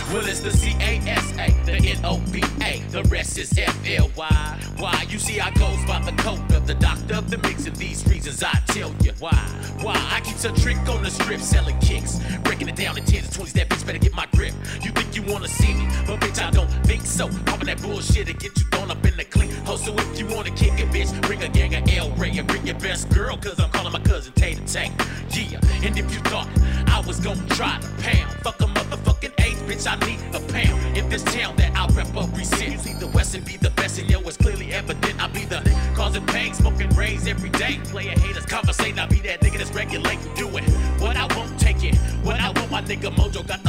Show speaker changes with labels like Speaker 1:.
Speaker 1: Well, it's the C-A-S-A, the N-O-B-A, the rest is F-L-Y. Why? You see, I goes by the code of the doctor of the mix, and these reasons I tell you. Why? I keep a trick on the strip, selling kicks, breaking it down in 10s and 20s, that bitch better get my grip. You think you wanna see me, but bitch, I don't think so. Popping that bullshit to get you thrown up in the clean. Oh, so if you wanna kick it, bitch, bring a gang of L-Ray and bring your best girl, cause I'm calling my cousin Tater Tank. Yeah, and if you thought I was gonna try to pound, fuck a motherfucking eighth, bitch, I need a pound. In this town that I represent, you see the West and be the best, and yo, it's clearly evident I be the causing pain, smoking rays every day. Player haters conversate, I be that nigga that's regulating, do it. What I won't take it, what I want, my nigga Mojo got the